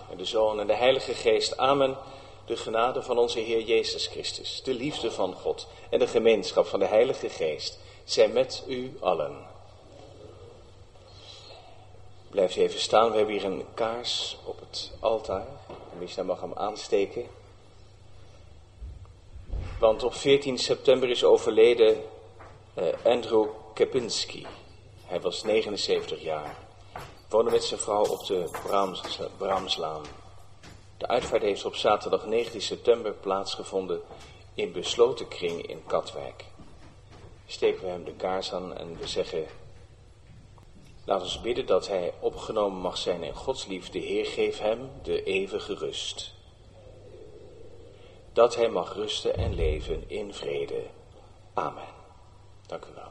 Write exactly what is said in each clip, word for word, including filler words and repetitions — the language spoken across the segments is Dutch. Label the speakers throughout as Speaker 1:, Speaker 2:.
Speaker 1: en de Zoon en de Heilige Geest. Amen. De genade van onze Heer Jezus Christus, de liefde van God en de gemeenschap van de Heilige Geest zijn met u allen. Blijf even staan, we hebben hier een kaars op het altaar. Misschien mag hem aansteken. Want op veertien september is overleden uh, Andrew Kepinski. Hij was negenenzeventig jaar. Woonde met zijn vrouw op de Brahms, Brahmslaan. De uitvaart heeft op zaterdag negentien september plaatsgevonden in besloten kring in Katwijk. Steken we hem de kaars aan en we zeggen: laat ons bidden dat hij opgenomen mag zijn in Gods liefde. Heer, geef hem de eeuwige rust. Dat hij mag rusten en leven in vrede. Amen. Dank u wel.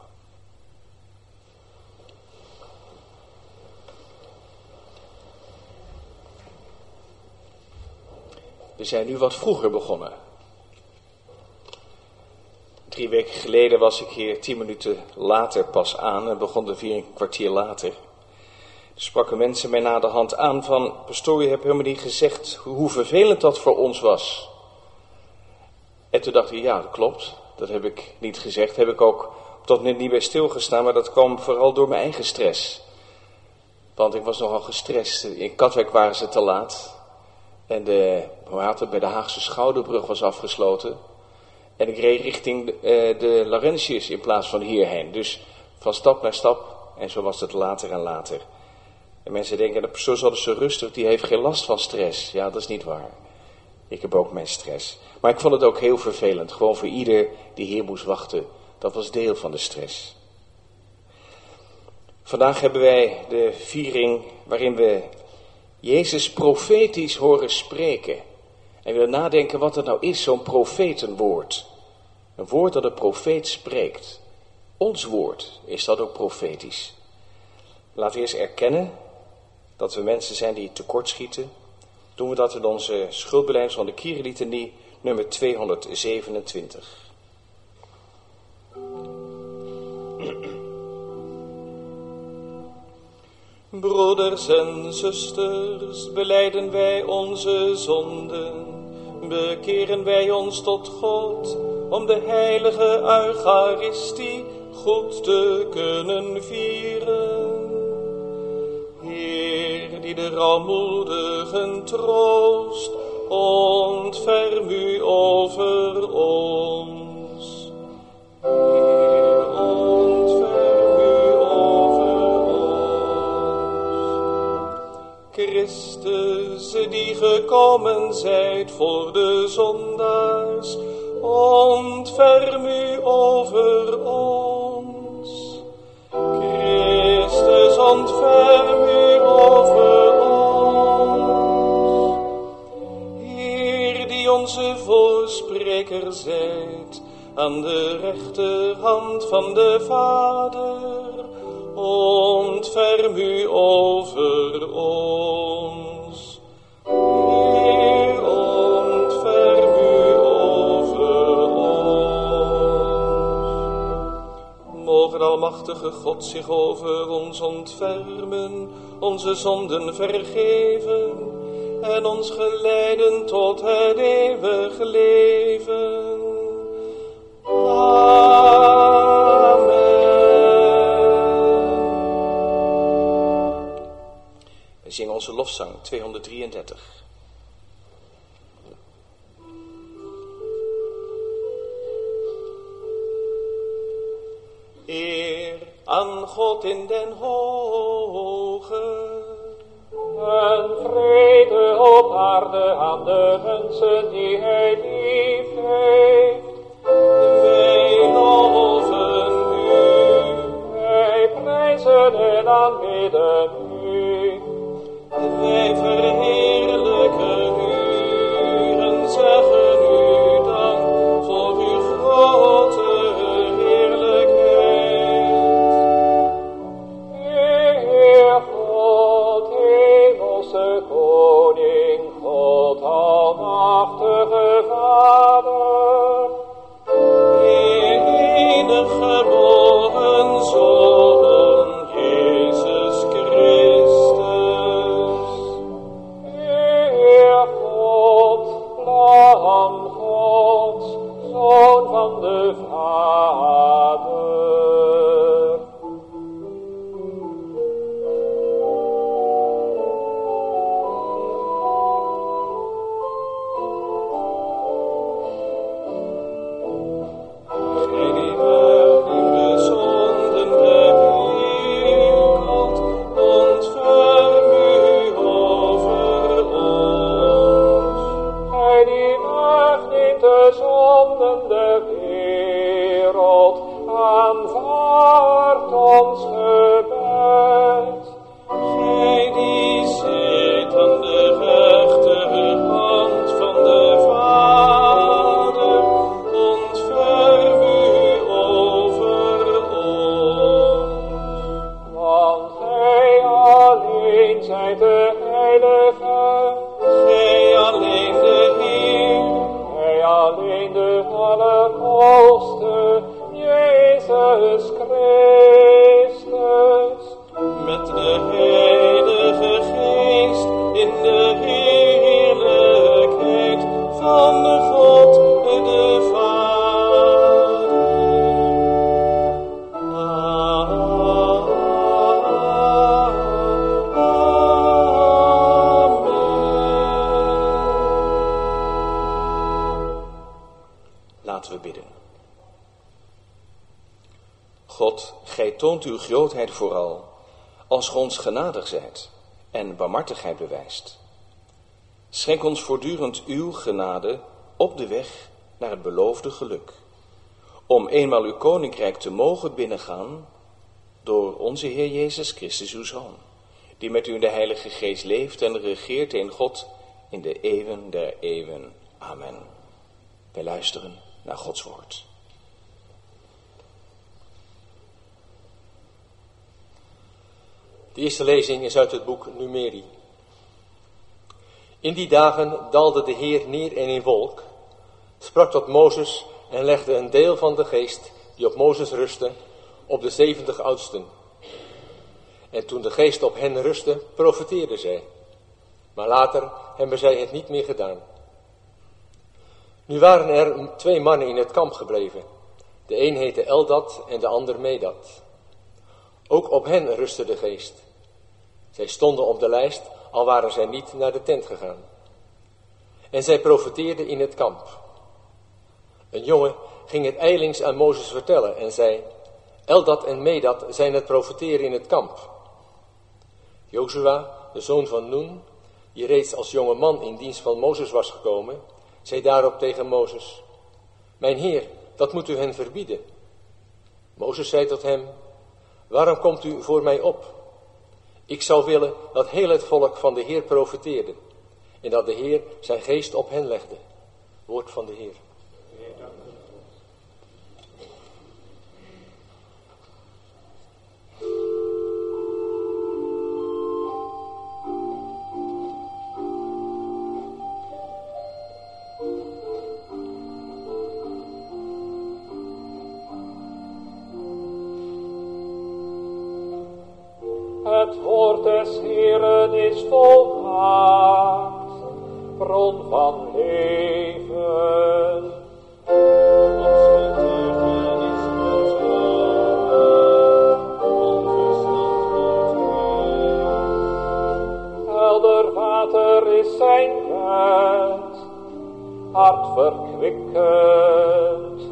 Speaker 1: We zijn nu wat vroeger begonnen. Drie weken geleden was ik hier tien minuten later pas aan en begon de vier een kwartier later. Er spraken mensen mij na de hand aan van: pastoor, je hebt helemaal niet gezegd hoe vervelend dat voor ons was. En toen dacht ik, ja, dat klopt. Dat heb ik niet gezegd. Heb ik ook tot nu niet bij stilgestaan, maar dat kwam vooral door mijn eigen stress. Want ik was nogal gestrest. In Katwijk waren ze te laat. En de, hoe heet het, bij de Haagse Schouderbrug was afgesloten. En ik reed richting de, uh, de Laurentius in plaats van hierheen. Dus van stap naar stap. En zo was het later en later. En mensen denken, de persoon is altijd zo rustig, die heeft geen last van stress. Ja, dat is niet waar. Ik heb ook mijn stress. Maar ik vond het ook heel vervelend. Gewoon voor ieder die hier moest wachten. Dat was deel van de stress. Vandaag hebben wij de viering waarin we Jezus profetisch horen spreken. En willen nadenken wat het nou is, zo'n profetenwoord. Een woord dat een profeet spreekt. Ons woord is dat ook profetisch. Laten we eerst erkennen dat we mensen zijn die tekortschieten. Doen we dat in onze schuldbelijdenis van de Kyrielitanie, nummer tweehonderdzevenentwintig. Broeders en zusters, belijden wij onze zonden, bekeren wij ons tot God, om de heilige Eucharistie goed te kunnen vieren. Heer, die de rouwmoedigen troost, ontferm u over ons. Heer, ontferm u over ons. Christus, die gekomen zijt voor de zondaars, ontferm u over ons. Christus, ontferm u over ons. Heer, die onze voorspreker zijt, aan de rechterhand van de Vader, ontferm u over ons. Heer, ontferm u over ons. Mogen almachtige God zich over ons ontfermen, onze zonden vergeven en ons geleiden tot het eeuwige leven. Amen. We zingen onze lofzang tweehonderddrieëndertig. Eer aan God in den hoge,
Speaker 2: en vrede op aarde aan de mensen die hij lief heeft.
Speaker 1: Wij loven u,
Speaker 2: wij prijzen en aanbidden u.
Speaker 1: wij verheerlijken u en zeggen u dank voor uw grote heerlijkheid.
Speaker 2: Heer God, hemelse koning, God almachtige
Speaker 1: Laten we bidden. God, gij toont uw grootheid vooral, als ge ons genadig zijt en barmhartigheid bewijst. Schenk ons voortdurend uw genade op de weg naar het beloofde geluk, om eenmaal uw koninkrijk te mogen binnengaan door onze Heer Jezus Christus, uw Zoon, die met u in de Heilige Geest leeft en regeert in God in de eeuwen der eeuwen. Amen. Wij luisteren naar Gods woord.
Speaker 3: De eerste lezing is uit het boek Numeri. In die dagen daalde de Heer neer in een wolk, sprak tot Mozes en legde een deel van de geest die op Mozes rustte, op de zeventig oudsten. En toen de geest op hen rustte, profeteerden zij. Maar later hebben zij het niet meer gedaan. Nu waren er twee mannen in het kamp gebleven. De een heette Eldad en de ander Medad. Ook op hen rustte de geest. Zij stonden op de lijst, al waren zij niet naar de tent gegaan. En zij profeteerden in het kamp. Een jongen ging het ijlings aan Mozes vertellen en zei: Eldad en Medad zijn het profeteren in het kamp. Jozua, de zoon van Nun, die reeds als jonge man in dienst van Mozes was gekomen, zei daarop tegen Mozes: Mijn heer, dat moet u hen verbieden. Mozes zei tot hem: Waarom komt u voor mij op? Ik zou willen dat heel het volk van de Heer profeteerde en dat de Heer zijn geest op hen legde. Woord van de Heer.
Speaker 2: Het woord des Heeren is volmaakt, bron van leven. Ons getuigen is gezworen, onverstand wordt helder water is zijn wet, hart verkwikkend.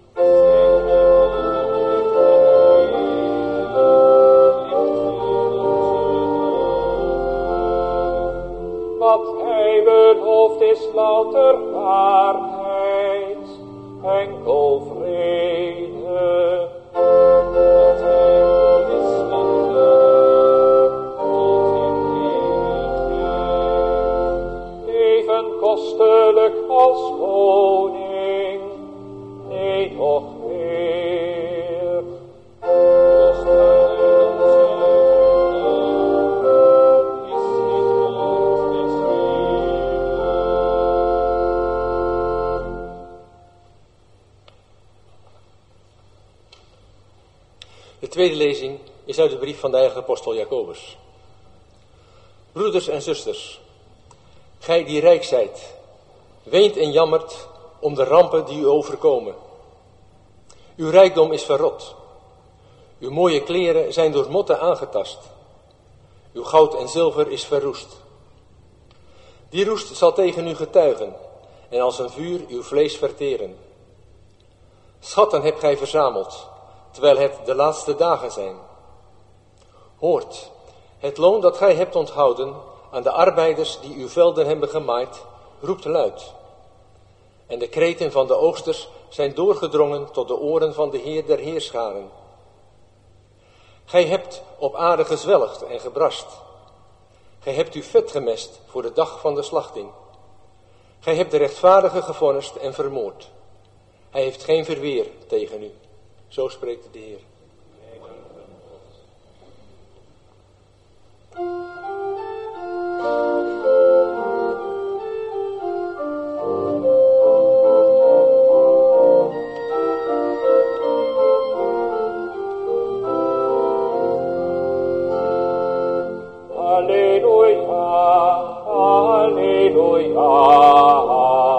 Speaker 2: Wat hij belooft is louter waarheid, enkel vrede. Dat hij is liefde, tot in eeuwigheid. Even kostelijk als koning, nee nog meer.
Speaker 3: De tweede lezing is uit de brief van de heilige apostel Jacobus. Broeders en zusters, gij die rijk zijt, weent en jammert om de rampen die u overkomen. Uw rijkdom is verrot. Uw mooie kleren zijn door motten aangetast. Uw goud en zilver is verroest. Die roest zal tegen u getuigen en als een vuur uw vlees verteren. Schatten hebt gij verzameld, terwijl het de laatste dagen zijn. Hoort, het loon dat gij hebt onthouden aan de arbeiders die uw velden hebben gemaaid, roept luid. En de kreten van de oogsters zijn doorgedrongen tot de oren van de Heer der Heerscharen. Gij hebt op aarde gezwelgd en gebrast. Gij hebt u vet gemest voor de dag van de slachting. Gij hebt de rechtvaardige gevonnist en vermoord. Hij heeft geen verweer tegen u. Zo spreekt de Heer.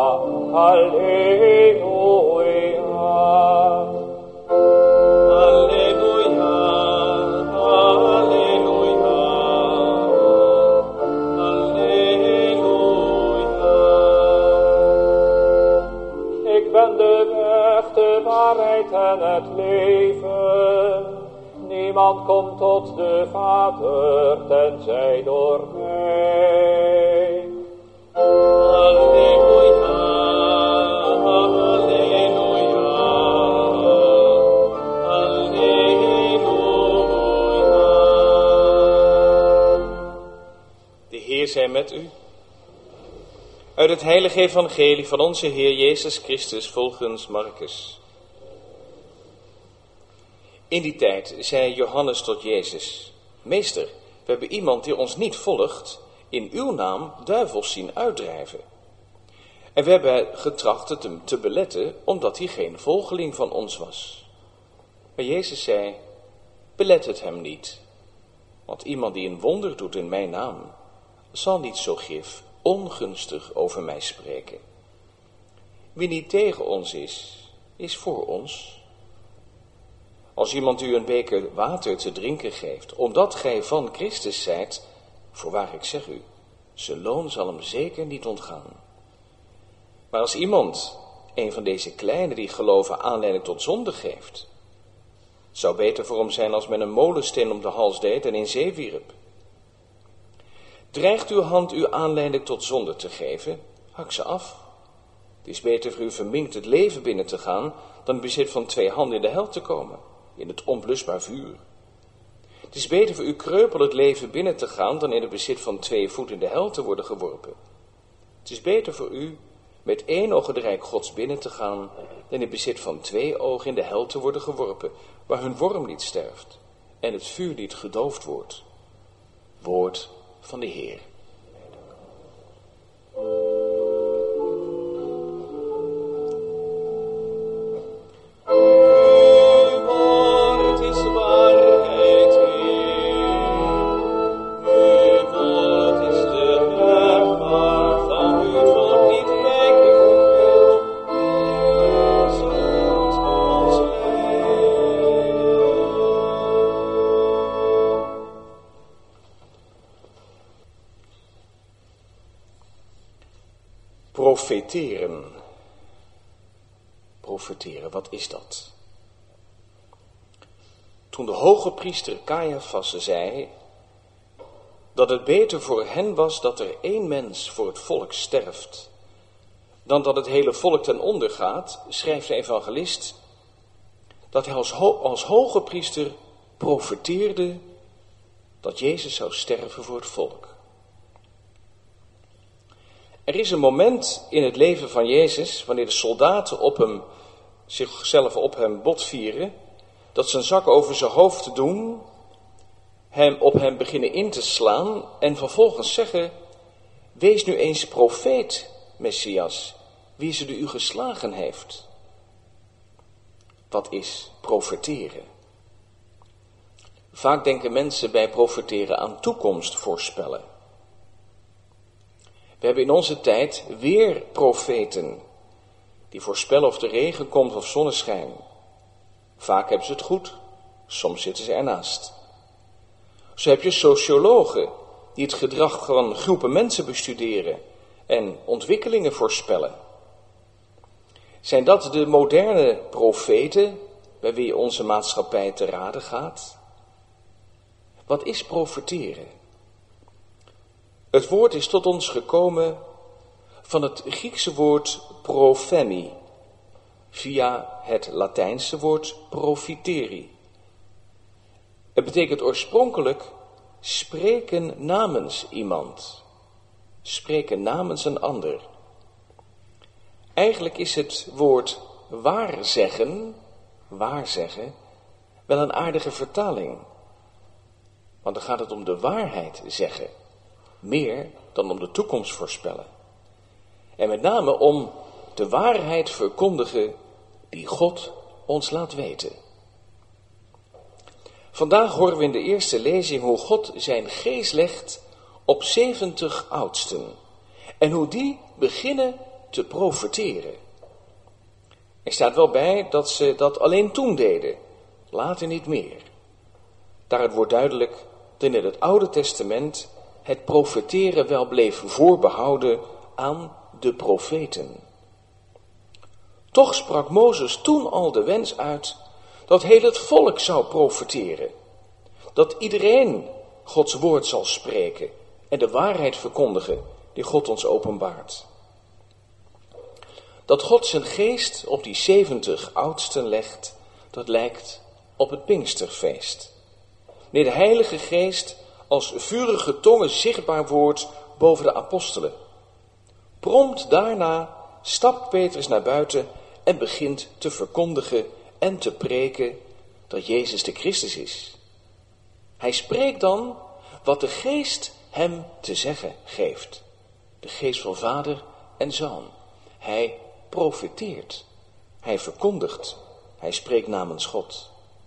Speaker 2: Alleluia, alleluia, alleluia. en het leven. Niemand komt tot de Vader, tenzij door mij.
Speaker 1: Halleluja, halleluja, halleluja. De Heer zij met u. Uit het heilige evangelie van onze Heer Jezus Christus volgens Marcus. In die tijd zei Johannes tot Jezus: Meester, we hebben iemand die ons niet volgt, in uw naam duivels zien uitdrijven. En we hebben getracht het hem te beletten, omdat hij geen volgeling van ons was. Maar Jezus zei: Belet het hem niet, want iemand die een wonder doet in mijn naam, zal niet zo gif ongunstig over mij spreken. Wie niet tegen ons is, is voor ons. Als iemand u een beker water te drinken geeft, omdat gij van Christus zijt, voorwaar ik zeg u, zijn loon zal hem zeker niet ontgaan. Maar als iemand, een van deze kleinen die geloven, aanleiding tot zonde geeft, het zou beter voor hem zijn als men een molensteen om de hals deed en in zee wierp. Dreigt uw hand u aanleiding tot zonde te geven, hak ze af. Het is beter voor u verminkt het leven binnen te gaan, dan het bezit van twee handen in de hel te komen, in het onblusbaar vuur. Het is beter voor u kreupel het leven binnen te gaan, dan in het bezit van twee voet in de hel te worden geworpen. Het is beter voor u met één oog het rijk Gods binnen te gaan, dan in het bezit van twee ogen in de hel te worden geworpen, waar hun worm niet sterft en het vuur niet gedoofd wordt. Woord van de Heer. Uw woord is waarheid, Heer. Uw woord is de weg waarvan u het volk niet wijken wil. U zult ons leiden. Profeteren. Profeteren, wat is dat? Toen de hoge priester Caiaphas zei dat het beter voor hen was dat er één mens voor het volk sterft, dan dat het hele volk ten onder gaat, schrijft de evangelist dat hij als, ho- als hoge priester profeteerde dat Jezus zou sterven voor het volk. Er is een moment in het leven van Jezus, wanneer de soldaten op hem, zichzelf op hem botvieren, dat ze een zak over zijn hoofd doen, hem op hem beginnen in te slaan en vervolgens zeggen: wees nu eens profeet, Messias, wie ze de u geslagen heeft. Wat is profeteren? Vaak denken mensen bij profeteren aan toekomst voorspellen. We hebben in onze tijd weer profeten die voorspellen of de regen komt of zonneschijn. Vaak hebben ze het goed, soms zitten ze ernaast. Zo heb je sociologen die het gedrag van groepen mensen bestuderen en ontwikkelingen voorspellen. Zijn dat de moderne profeten bij wie onze maatschappij te rade gaat? Wat is profeteren? Het woord is tot ons gekomen van het Griekse woord profemi, via het Latijnse woord profiteri. Het betekent oorspronkelijk spreken namens iemand, spreken namens een ander. Eigenlijk is het woord waarzeggen, waarzeggen, wel een aardige vertaling. Want dan gaat het om de waarheid zeggen, meer dan om de toekomst voorspellen. En met name om de waarheid verkondigen die God ons laat weten. Vandaag horen we in de eerste lezing hoe God zijn geest legt op zeventig oudsten. En hoe die beginnen te profeteren. Er staat wel bij dat ze dat alleen toen deden, later niet meer. Daaruit wordt duidelijk dat in het Oude Testament het profeteren wel bleef voorbehouden aan de profeten. Toch sprak Mozes toen al de wens uit dat heel het volk zou profeteren. Dat iedereen Gods woord zal spreken en de waarheid verkondigen die God ons openbaart. Dat God zijn geest op die zeventig oudsten legt, dat lijkt op het Pinksterfeest. Wanneer de Heilige Geest als vurige tongen zichtbaar wordt boven de apostelen. Prompt daarna stapt Petrus naar buiten en begint te verkondigen en te preken dat Jezus de Christus is. Hij spreekt dan wat de Geest hem te zeggen geeft. De Geest van Vader en Zoon. Hij profeteert. Hij verkondigt. Hij spreekt namens God.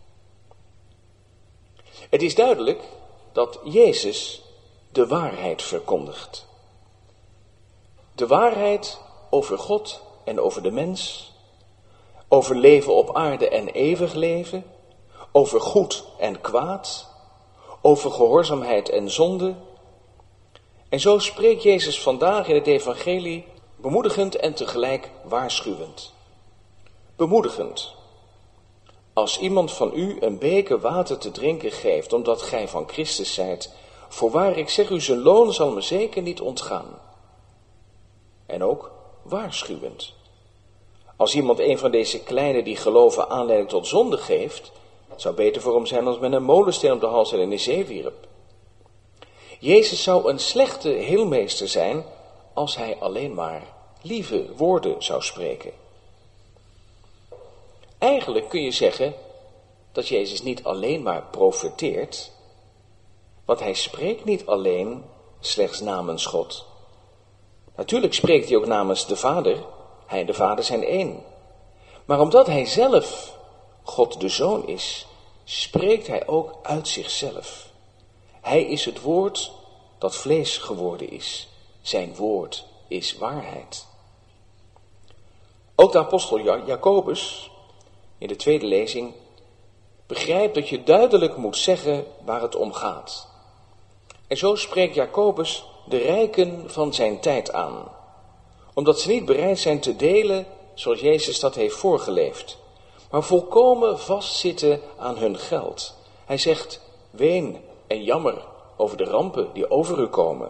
Speaker 1: Het is duidelijk dat Jezus de waarheid verkondigt. De waarheid over God en over de mens. Over leven op aarde en eeuwig leven. Over goed en kwaad. Over gehoorzaamheid en zonde. En zo spreekt Jezus vandaag in het evangelie bemoedigend en tegelijk waarschuwend. Bemoedigend. Als iemand van u een beker water te drinken geeft, omdat gij van Christus zijt, voorwaar ik zeg u, zijn loon zal me zeker niet ontgaan. En ook waarschuwend. Als iemand een van deze kleine die geloven aanleiding tot zonde geeft, het zou beter voor hem zijn als men een molensteen op de hals en in de zee wierp. Jezus zou een slechte heelmeester zijn als hij alleen maar lieve woorden zou spreken. Eigenlijk kun je zeggen dat Jezus niet alleen maar profeteert, want hij spreekt niet alleen slechts namens God. Natuurlijk spreekt hij ook namens de Vader, hij en de Vader zijn één. Maar omdat hij zelf God de Zoon is, spreekt hij ook uit zichzelf. Hij is het woord dat vlees geworden is. Zijn woord is waarheid. Ook de apostel Jacobus, in de tweede lezing, begrijpt dat je duidelijk moet zeggen waar het om gaat. En zo spreekt Jacobus de rijken van zijn tijd aan, omdat ze niet bereid zijn te delen zoals Jezus dat heeft voorgeleefd, maar volkomen vastzitten aan hun geld. Hij zegt, ween en jammer over de rampen die over u komen.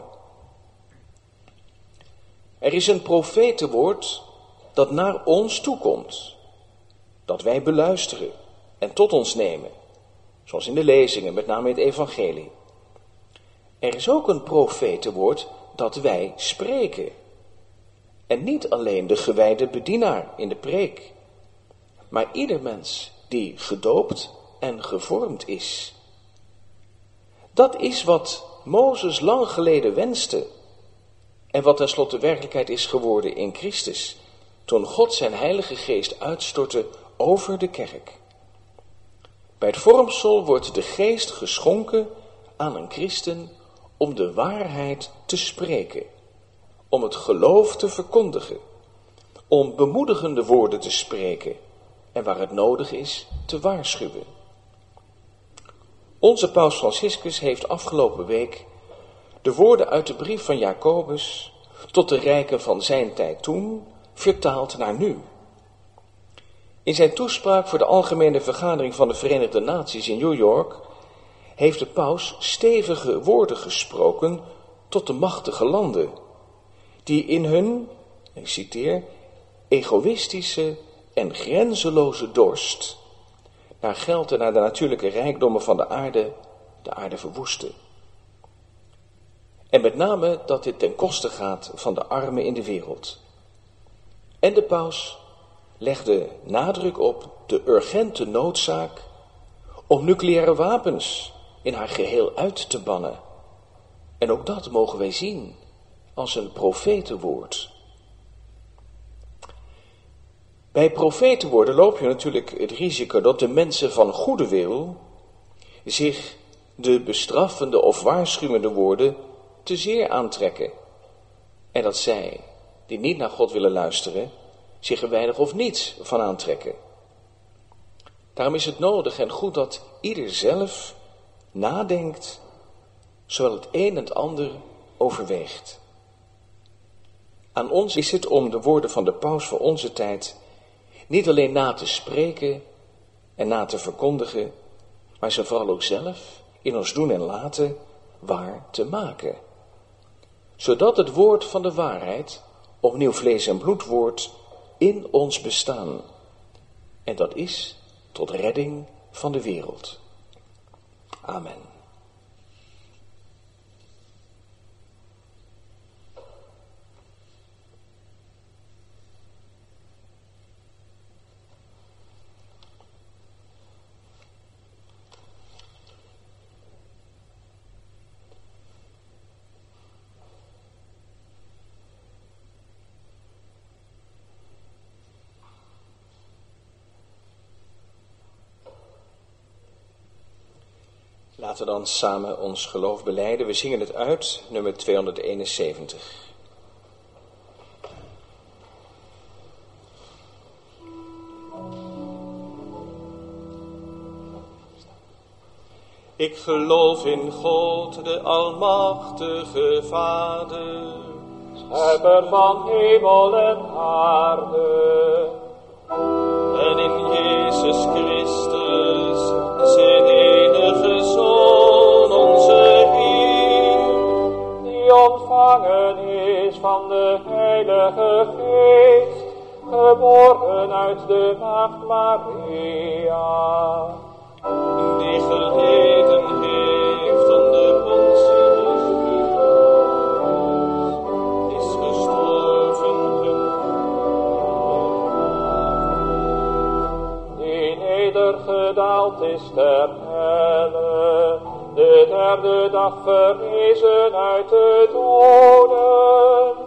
Speaker 1: Er is een profetenwoord dat naar ons toekomt, dat wij beluisteren en tot ons nemen, zoals in de lezingen, met name in het evangelie. Er is ook een profetenwoord dat wij spreken. En niet alleen de gewijde bedienaar in de preek, maar ieder mens die gedoopt en gevormd is. Dat is wat Mozes lang geleden wenste en wat tenslotte werkelijkheid is geworden in Christus, toen God zijn heilige geest uitstortte over de kerk. Bij het vormsel wordt de geest geschonken aan een christen om de waarheid te spreken, om het geloof te verkondigen, om bemoedigende woorden te spreken en waar het nodig is te waarschuwen. Onze paus Franciscus heeft afgelopen week de woorden uit de brief van Jacobus tot de rijken van zijn tijd toen vertaald naar nu. In zijn toespraak voor de Algemene Vergadering van de Verenigde Naties in New York heeft de paus stevige woorden gesproken tot de machtige landen, die in hun, ik citeer, egoïstische en grenzeloze dorst naar geld en naar de natuurlijke rijkdommen van de aarde, de aarde verwoesten. En met name dat dit ten koste gaat van de armen in de wereld. En de paus legde nadruk op de urgente noodzaak om nucleaire wapens in haar geheel uit te bannen. En ook dat mogen wij zien als een profetenwoord. Bij profetenwoorden loop je natuurlijk het risico dat de mensen van goede wil zich de bestraffende of waarschuwende woorden te zeer aantrekken. En dat zij, die niet naar God willen luisteren, zich er weinig of niets van aantrekken. Daarom is het nodig en goed dat ieder zelf nadenkt, zowel het een en het ander overweegt. Aan ons is het om de woorden van de paus voor onze tijd niet alleen na te spreken, en na te verkondigen, maar ze vooral ook zelf in ons doen en laten waar te maken. Zodat het woord van de waarheid opnieuw vlees en bloed wordt in ons bestaan. En dat is tot redding van de wereld. Amen. Laten we dan samen ons geloof belijden. We zingen het uit, nummer tweehonderdeenenzeventig. Ik geloof in God, de almachtige Vader,
Speaker 2: Schepper van hemel en aarde,
Speaker 1: en in Jezus Christus, zijn enige Zoon, onze Heer,
Speaker 2: die ontvangen is van de Heilige Geest, geboren uit de maagd Maria,
Speaker 1: die geleden heeft aan de Pontius Pilatus, is gestorven,
Speaker 2: die nedergedaald is ter helle, de derde dag verrezen uit de doden,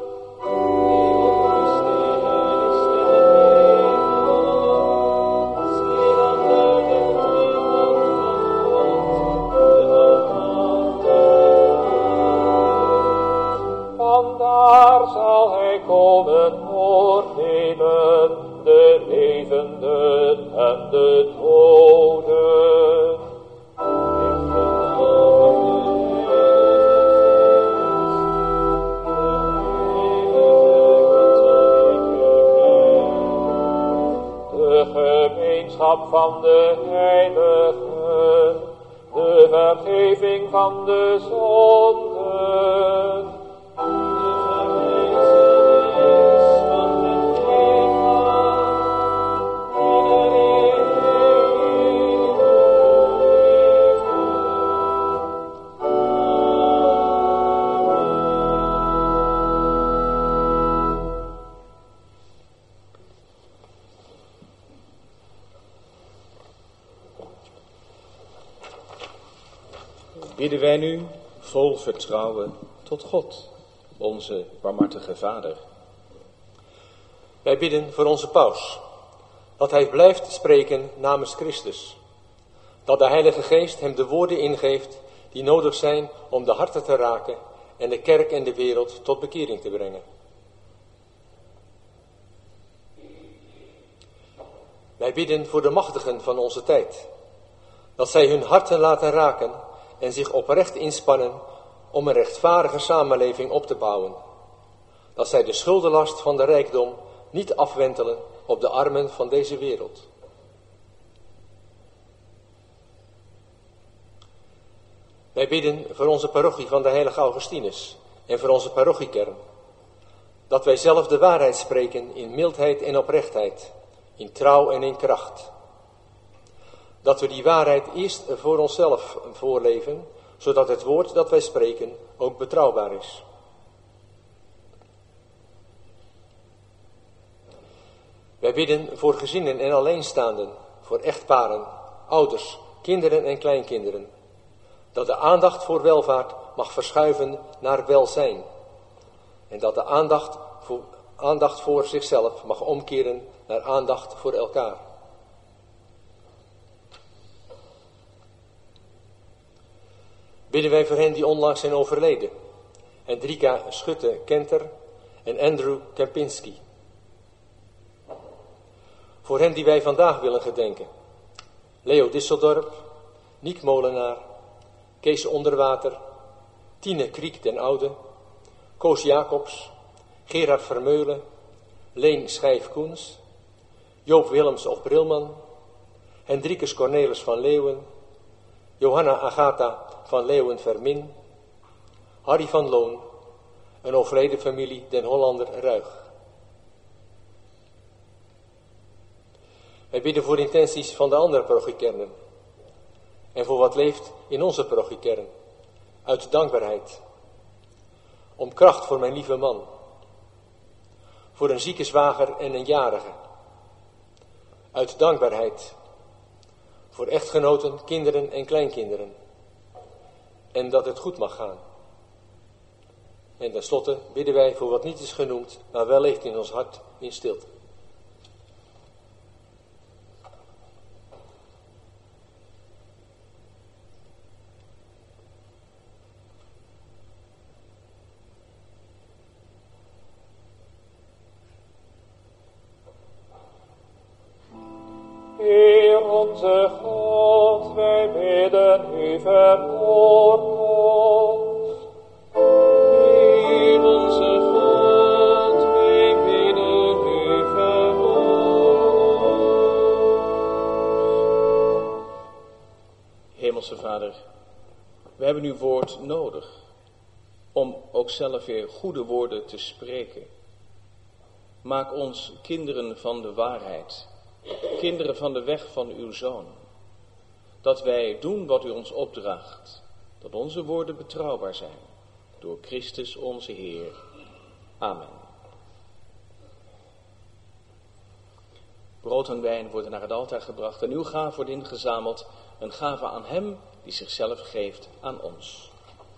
Speaker 2: vandaar zal hij komen oordelen de levenden en de doden. De gemeenschap van de heiligen, de vergeving van de zonden,
Speaker 1: bidden wij nu vol vertrouwen tot God, onze barmhartige Vader.
Speaker 3: Wij bidden voor onze paus, dat hij blijft spreken namens Christus. Dat de Heilige Geest hem de woorden ingeeft die nodig zijn om de harten te raken en de kerk en de wereld tot bekering te brengen. Wij bidden voor de machtigen van onze tijd, dat zij hun harten laten raken en zich oprecht inspannen om een rechtvaardige samenleving op te bouwen. Dat zij de schuldenlast van de rijkdom niet afwentelen op de armen van deze wereld. Wij bidden voor onze parochie van de heilige Augustinus en voor onze parochiekern, dat wij zelf de waarheid spreken in mildheid en oprechtheid, in trouw en in kracht. Dat we die waarheid eerst voor onszelf voorleven, zodat het woord dat wij spreken ook betrouwbaar is. Wij bidden voor gezinnen en alleenstaanden, voor echtparen, ouders, kinderen en kleinkinderen. Dat de aandacht voor welvaart mag verschuiven naar welzijn. En dat de aandacht voor, aandacht voor zichzelf mag omkeren naar aandacht voor elkaar. Bidden wij voor hen die onlangs zijn overleden. Hendrika Schutte-Kenter en Andrew Kempinski. Voor hen die wij vandaag willen gedenken. Leo Disseldorp, Niek Molenaar, Kees Onderwater, Tine Kriek den Oude, Koos Jacobs, Gerard Vermeulen, Leen Schijf-Koens, Joop Willems of Brilman, Hendrikus Cornelis van Leeuwen, Johanna Agatha van Leeuwen-Vermin, Harry van Loon, een overleden familie den Hollander Ruig. Wij bidden voor de intenties van de andere parochiekernen en voor wat leeft in onze parochiekern, uit dankbaarheid, om kracht voor mijn lieve man, voor een zieke zwager en een jarige, uit dankbaarheid, voor echtgenoten, kinderen en kleinkinderen, en dat het goed mag gaan. En tenslotte bidden wij voor wat niet is genoemd, maar wel leeft in ons hart in stilte.
Speaker 2: Heer onze God, wij bidden u verhoor ons.
Speaker 1: Heer onze God, wij bidden u verhoor ons. Hemelse Vader, we hebben uw woord nodig om ook zelf weer goede woorden te spreken. Maak ons kinderen van de waarheid. Kinderen van de weg van uw Zoon, dat wij doen wat u ons opdraagt, dat onze woorden betrouwbaar zijn, door Christus onze Heer. Amen. Brood en wijn worden naar het altaar gebracht en uw gave wordt ingezameld, een gave aan hem die zichzelf geeft aan ons.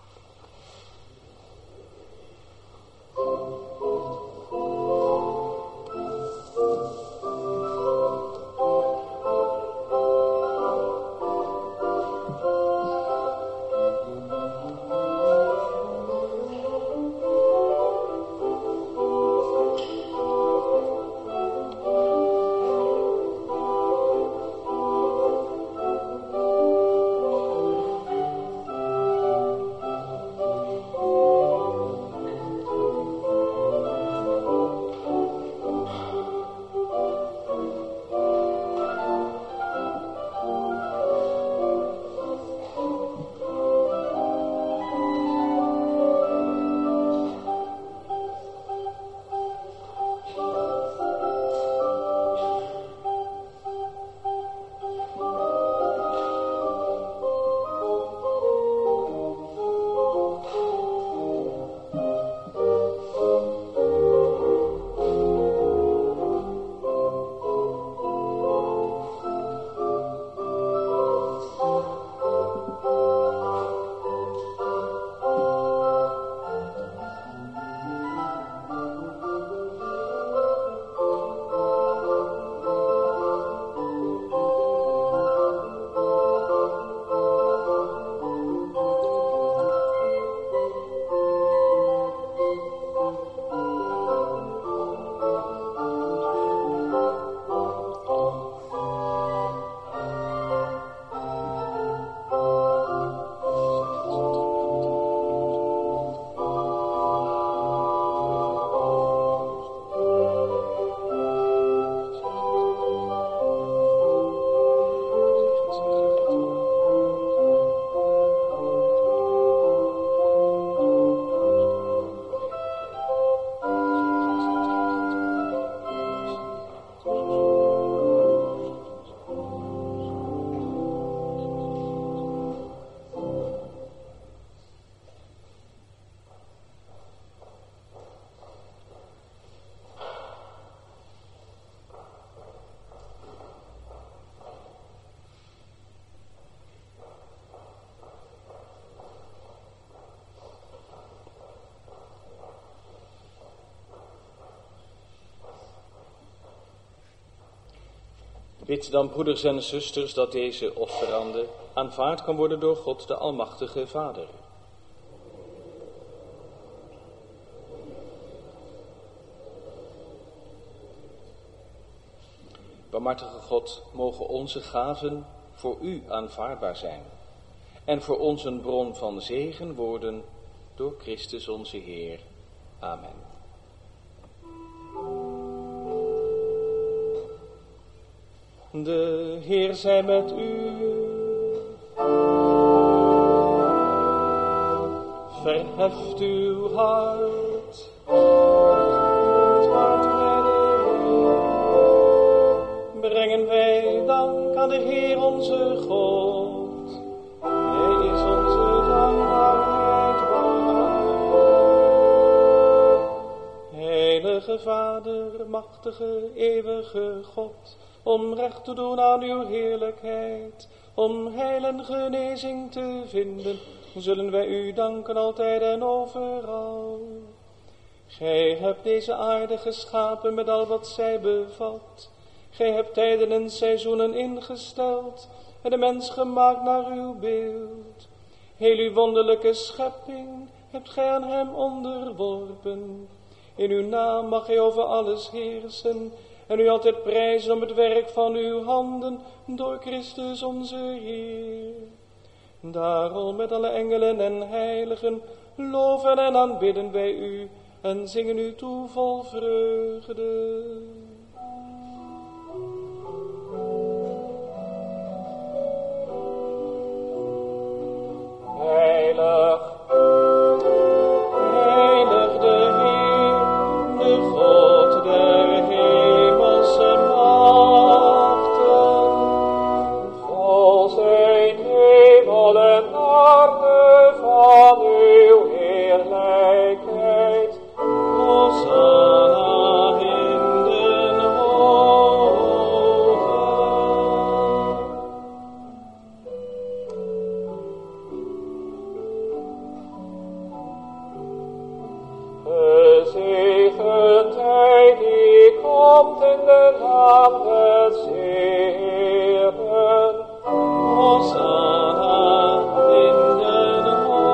Speaker 1: Bid dan, broeders en zusters, dat deze offerande aanvaard kan worden door God de Almachtige Vader. Barmhartige God, mogen onze gaven voor u aanvaardbaar zijn en voor ons een bron van zegen worden door Christus onze Heer. Amen. De Heer zij met u. Verheft uw hart. Het hart bij de Heer. Brengen wij dank aan de Heer onze God. Hij is onze dankbaarheid waard. Heilige Vader, machtige, eeuwige God, om recht te doen aan uw heerlijkheid, om heil en genezing te vinden, zullen wij u danken altijd en overal. Gij hebt deze aarde geschapen met al wat zij bevat. Gij hebt tijden en seizoenen ingesteld en de mens gemaakt naar uw beeld. Heel uw wonderlijke schepping hebt gij aan hem onderworpen. In uw naam mag gij over alles heersen en u altijd prijzen om het werk van uw handen door Christus onze Heer. Daarom met alle engelen en heiligen loven en aanbidden wij u en zingen u toe vol vreugde.
Speaker 2: Heilig,
Speaker 1: heilig de Heer, de God der hemelse machten.
Speaker 2: vol zijn hemel en aarde van uw heerlijkheid.
Speaker 1: Hosanna in den hogen.
Speaker 2: Gezegend hij die komt in de naam des Heeren.
Speaker 1: Hosanna in den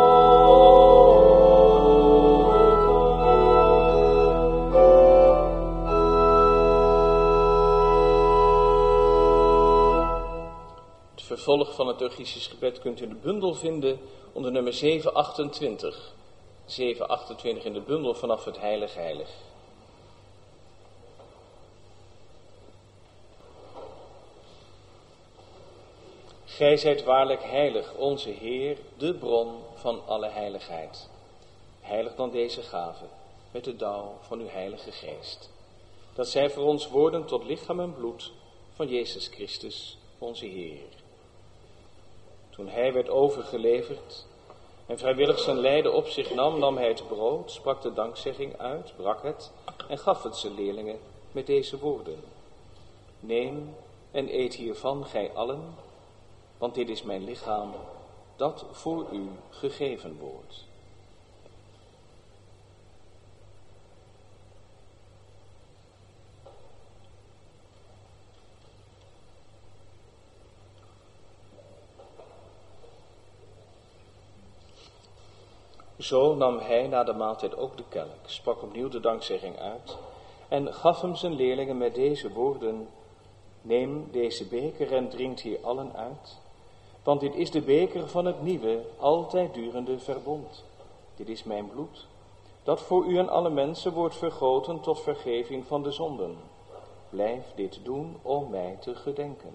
Speaker 1: hogen. Het vervolg van het liturgisch gebed kunt u in de bundel vinden onder nummer zevenhonderdachtentwintig. zevenhonderdachtentwintig in de bundel vanaf het Heilig Heilig. Gij zijt waarlijk heilig, onze Heer, de bron van alle heiligheid. Heilig dan deze gave, met de dauw van uw heilige geest. Dat zij voor ons worden tot lichaam en bloed van Jezus Christus, onze Heer. Toen hij werd overgeleverd en vrijwillig zijn lijden op zich nam, nam hij het brood, sprak de dankzegging uit, brak het en gaf het zijn leerlingen met deze woorden. Neem en eet hiervan, gij allen, want dit is mijn lichaam, dat voor u gegeven wordt. Zo nam hij na de maaltijd ook de kelk, sprak opnieuw de dankzegging uit en gaf hem zijn leerlingen met deze woorden. Neem deze beker en drinkt hier allen uit, want dit is de beker van het nieuwe, altijd durende verbond. Dit is mijn bloed, dat voor u en alle mensen wordt vergoten tot vergeving van de zonden. Blijf dit doen om mij te gedenken.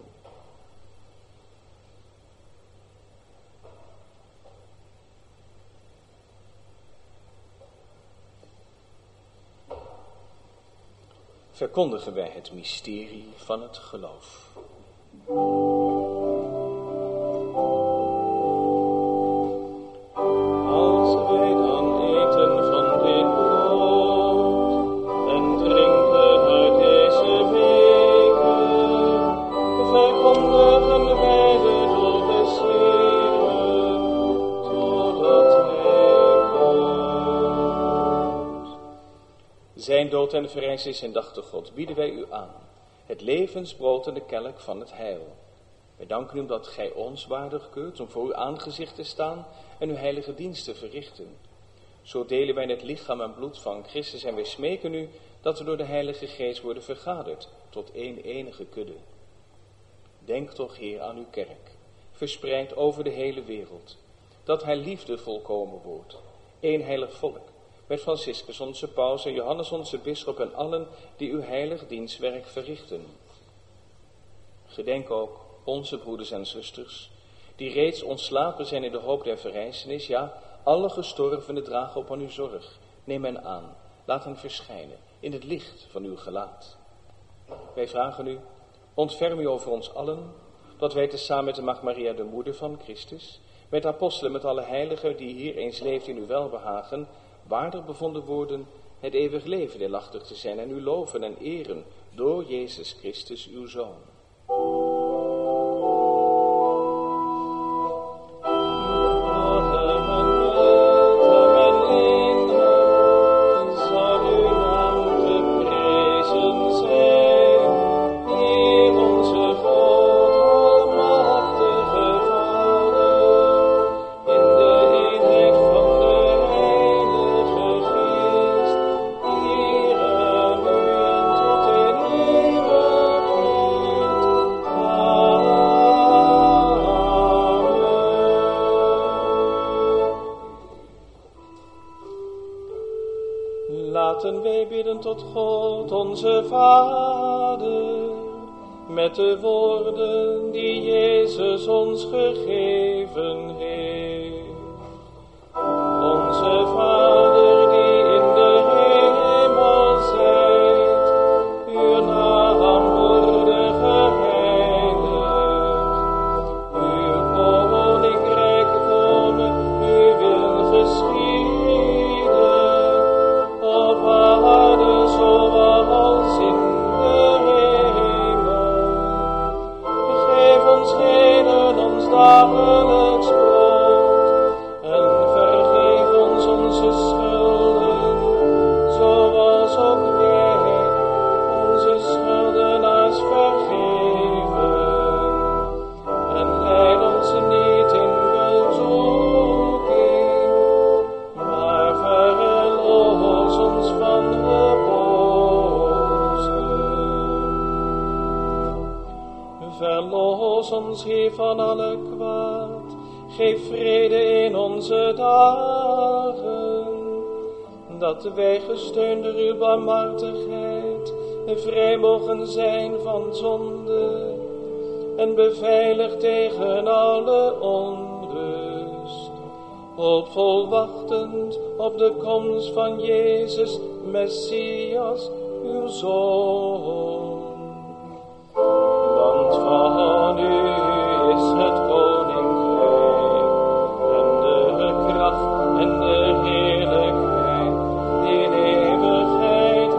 Speaker 1: Verkondigen wij het mysterie van het geloof. Als wij dan eten van dit brood en drinken uit deze beker, verkondigen wij de dood des Heeren, totdat hij komt. Zijn dood en verrijzenis indachtig God bieden wij u aan, het levensbrood en de kelk van het heil. Wij danken u omdat gij ons waardig keurt om voor uw aangezicht te staan en uw heilige dienst te verrichten. Zo delen wij in het lichaam en bloed van Christus en wij smeken u dat we door de Heilige Geest worden vergaderd tot één enige kudde. Denk toch, Heer, aan uw kerk, verspreid over de hele wereld, dat haar liefde volkomen wordt, één heilig volk, met Franciscus onze paus en Johannes onze bisschop en allen die uw heilig dienstwerk verrichten. Gedenk ook onze broeders en zusters, die reeds ontslapen zijn in de hoop der verrijzenis. Ja, alle gestorvenen dragen op aan uw zorg. Neem hen aan, laat hen verschijnen in het licht van uw gelaat. Wij vragen u, ontferm u over ons allen, dat wij tezamen met de Maagd Maria, de moeder van Christus, met de apostelen, met alle heiligen die hier eens leeft in uw welbehagen, waardig bevonden worden het eeuwig leven deelachtig te zijn en u loven en eren door Jezus Christus, uw Zoon.
Speaker 2: Laten wij bidden tot God, onze Vader, met de woorden die Jezus ons gegeven heeft. Onze Vader die in de hemel zijt, uw naam worde geheiligd. Uw koninkrijk komen, uw wil geschieden. Op aarde zoals in de hemel. Geef ons heden ons dagelijks brood. En vergeef ons onze schulden. Zoals ook wij onze schuldenaars vergeven. En leid ons niet in bezoeking, maar verlos ons van de boze. Verlos ons, Heer, van alle kwaad. Geef vrede in onze dagen, dat wij gesteund door uw barmhartigheid vrij mogen zijn van zonde en beveiligd tegen alle onrust. Hoopvol wachtend op de komst van Jezus, Messias, uw Zoon. Want van u is het koninkrijk en de kracht en de heerlijkheid in eeuwigheid.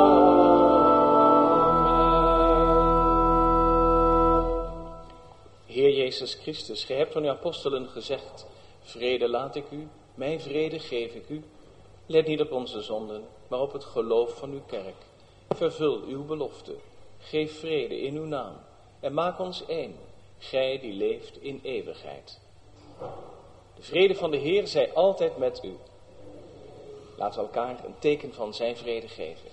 Speaker 2: Amen.
Speaker 1: Heer Jezus Christus, gij hebt van uw apostelen gezegd: vrede laat ik u, mijn vrede geef ik u. Let niet op onze zonden, maar op het geloof van uw kerk. Vervul uw belofte. Geef vrede in uw naam en maak ons één, gij die leeft in eeuwigheid. De vrede van de Heer zij altijd met u. Laten we elkaar een teken van zijn vrede geven.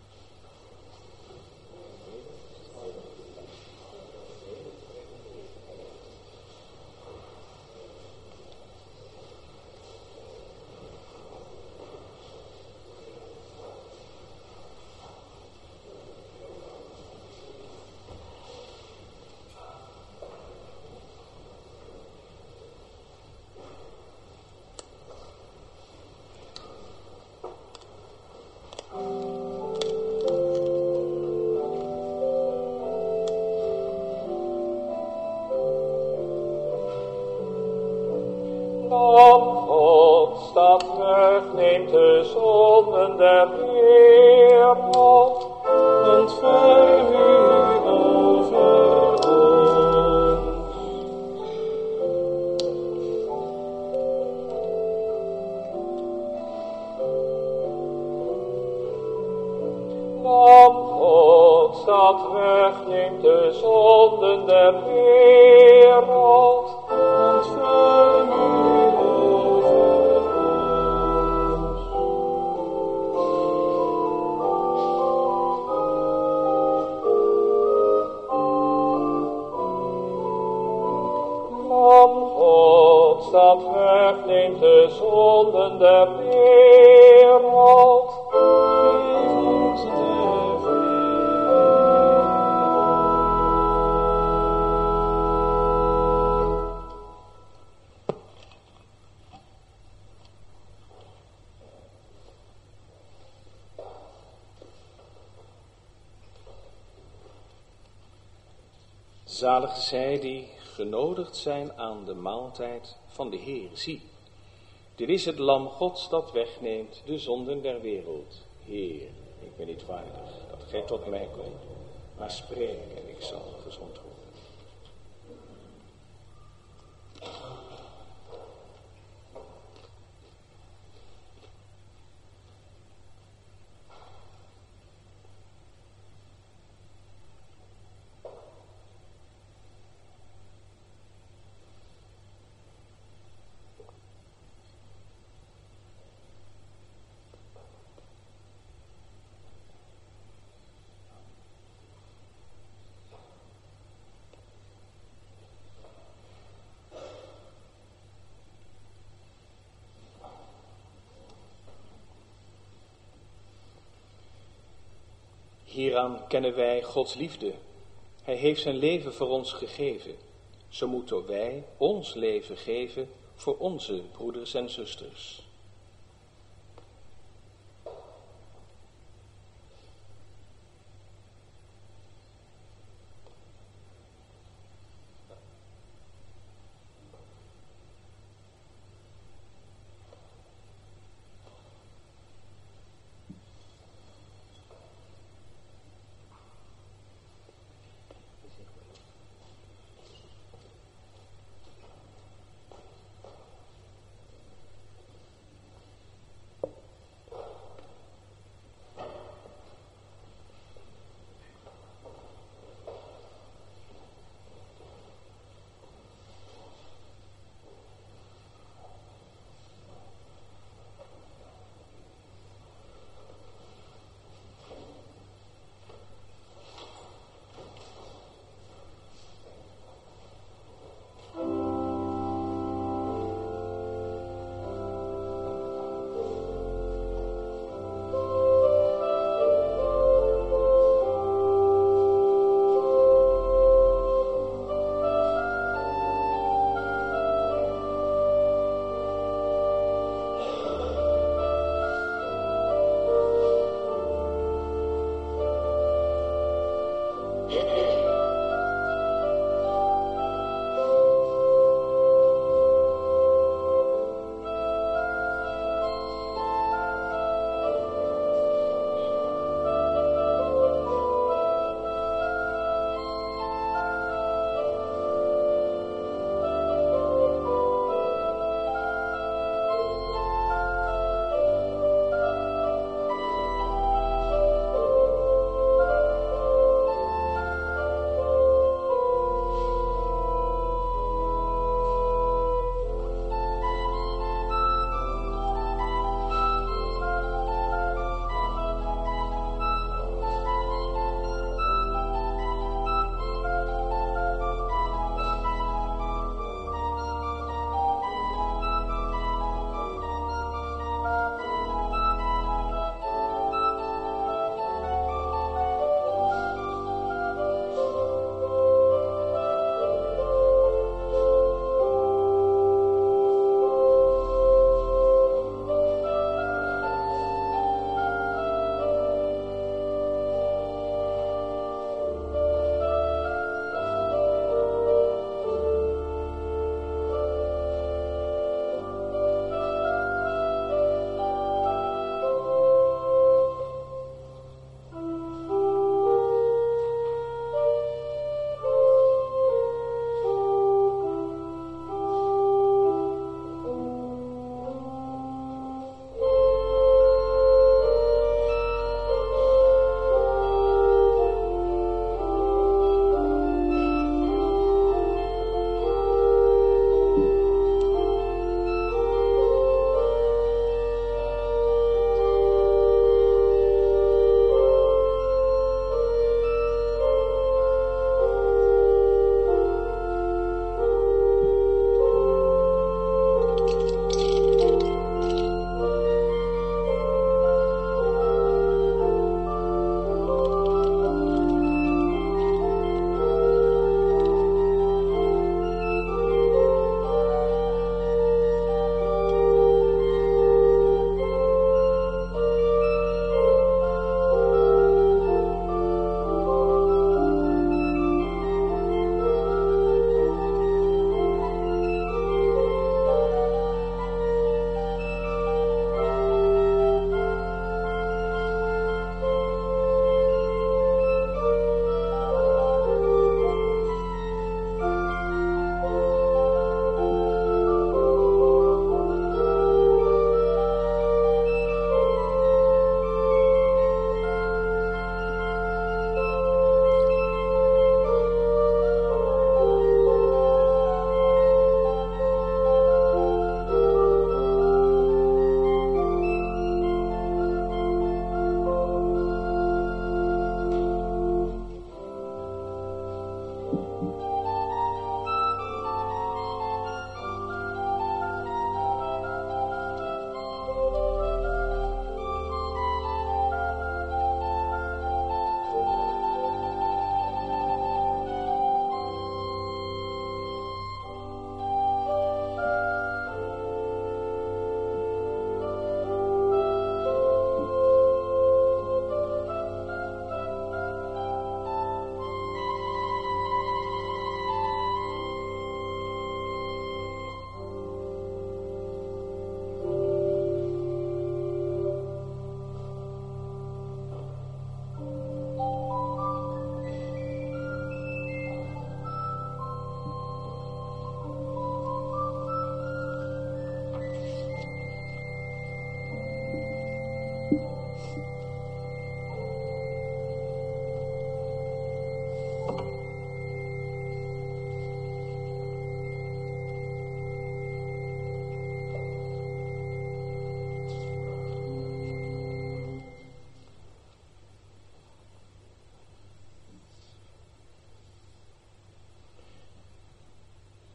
Speaker 2: Neemt de zonden der wereld, ontferm u over ons. Lam Gods dat wegneemt de zonden der wereld, ontferm u dat wegneemt de zonden der wereld. Geef ons de vrede.
Speaker 1: Zalige zij die genodigd zijn aan de maaltijd van de Heer. Zie, dit is het lam Gods dat wegneemt de zonden der wereld. Heer, ik ben niet waardig dat gij tot mij komt, maar spreek en ik zal gezond worden. Hieraan kennen wij Gods liefde. Hij heeft zijn leven voor ons gegeven. Zo moeten wij ons leven geven voor onze broeders en zusters.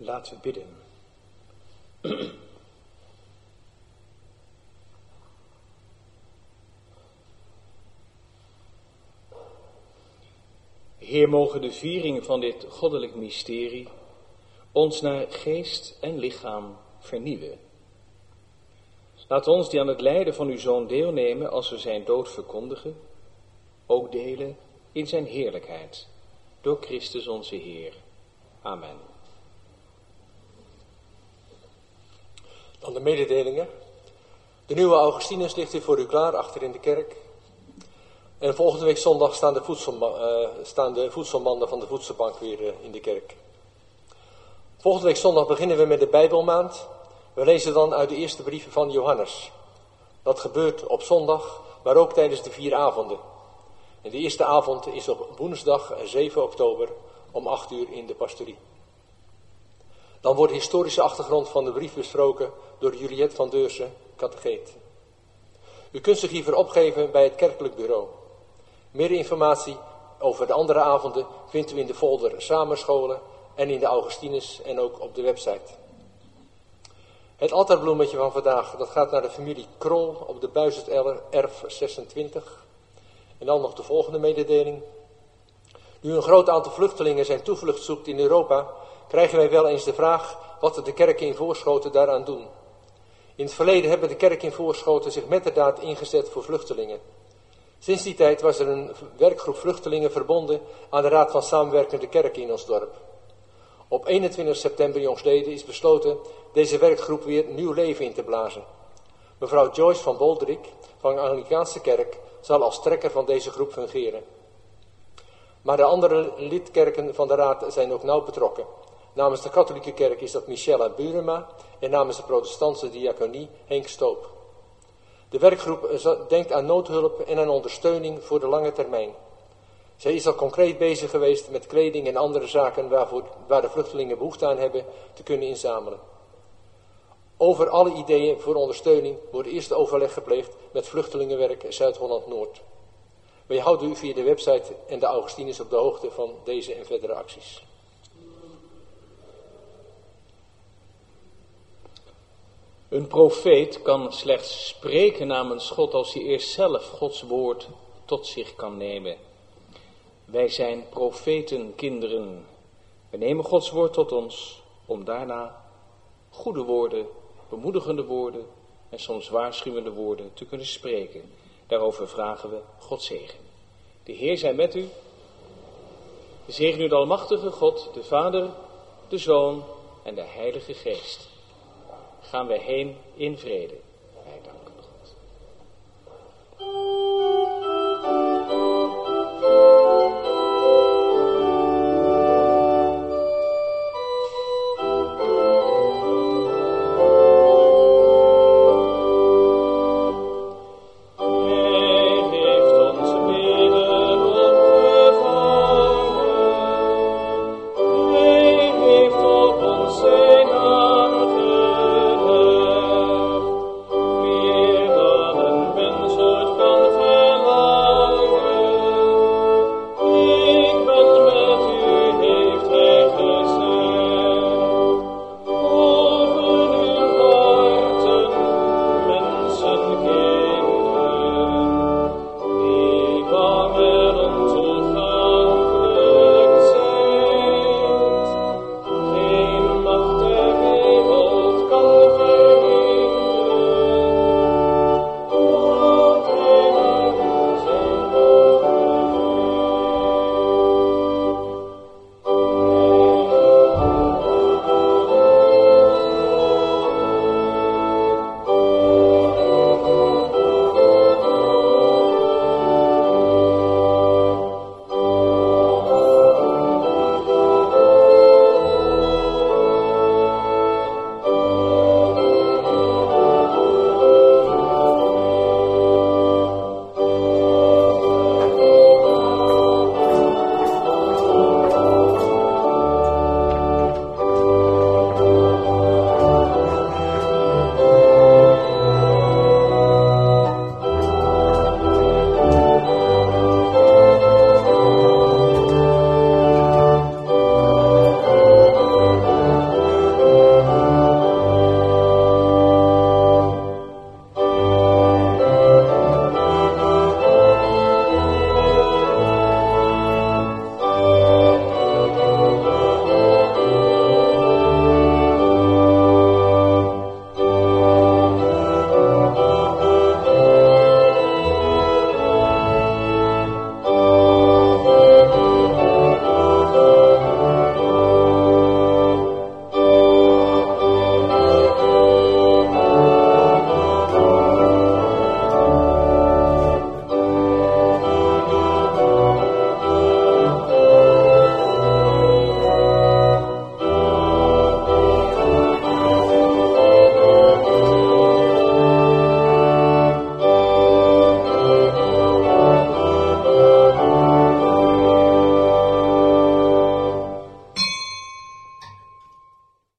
Speaker 1: Laten we bidden. Heer, mogen de viering van dit goddelijk mysterie ons naar geest en lichaam vernieuwen. Laat ons die aan het lijden van uw Zoon deelnemen als we zijn dood verkondigen, ook delen in zijn heerlijkheid, door Christus onze Heer. Amen.
Speaker 3: Dan de mededelingen. De nieuwe Augustinus ligt hier voor u klaar achter in de kerk. En volgende week zondag staan de, voedselma- uh, staan de voedselmanden van de voedselbank weer uh, in de kerk. Volgende week zondag beginnen we met de Bijbelmaand. We lezen dan uit de eerste brieven van Johannes. Dat gebeurt op zondag, maar ook tijdens de vier avonden. En de eerste avond is op woensdag zeven oktober om acht uur in de pastorie. Dan wordt de historische achtergrond van de brief besproken door Juliette van Deursen, catecheet. U kunt zich hiervoor opgeven bij het kerkelijk bureau. Meer informatie over de andere avonden vindt u in de folder Samenscholen en in de Augustinus en ook op de website. Het altaarbloemetje van vandaag, dat gaat naar de familie Krol op de Buizerderf erf zesentwintig. En dan nog de volgende mededeling. Nu een groot aantal vluchtelingen zijn toevlucht zoekt in Europa, krijgen wij wel eens de vraag wat de kerken in Voorschoten daaraan doen. In het verleden hebben de kerken in Voorschoten zich metterdaad ingezet voor vluchtelingen. Sinds die tijd was er een werkgroep vluchtelingen verbonden aan de Raad van Samenwerkende Kerken in ons dorp. Op eenentwintig september jongstleden is besloten deze werkgroep weer nieuw leven in te blazen. Mevrouw Joyce van Boldrik van de Anglicaanse kerk zal als trekker van deze groep fungeren. Maar de andere lidkerken van de raad zijn ook nauw betrokken. Namens de katholieke kerk is dat Michella Burema en namens de protestantse diaconie Henk Stoop. De werkgroep denkt aan noodhulp en aan ondersteuning voor de lange termijn. Zij is al concreet bezig geweest met kleding en andere zaken waarvoor, waar de vluchtelingen behoefte aan hebben te kunnen inzamelen. Over alle ideeën voor ondersteuning wordt eerst overleg gepleegd met Vluchtelingenwerk Zuid-Holland-Noord. Wij houden u via de website en de Augustinus op de hoogte van deze en verdere acties.
Speaker 1: Een profeet kan slechts spreken namens God als hij eerst zelf Gods woord tot zich kan nemen. Wij zijn profetenkinderen. We nemen Gods woord tot ons om daarna goede woorden, bemoedigende woorden en soms waarschuwende woorden te kunnen spreken. Daarover vragen we Gods zegen. De Heer zij met u. De zegen u de almachtige God, de Vader, de Zoon en de Heilige Geest. Gaan wij heen in vrede. Wij danken.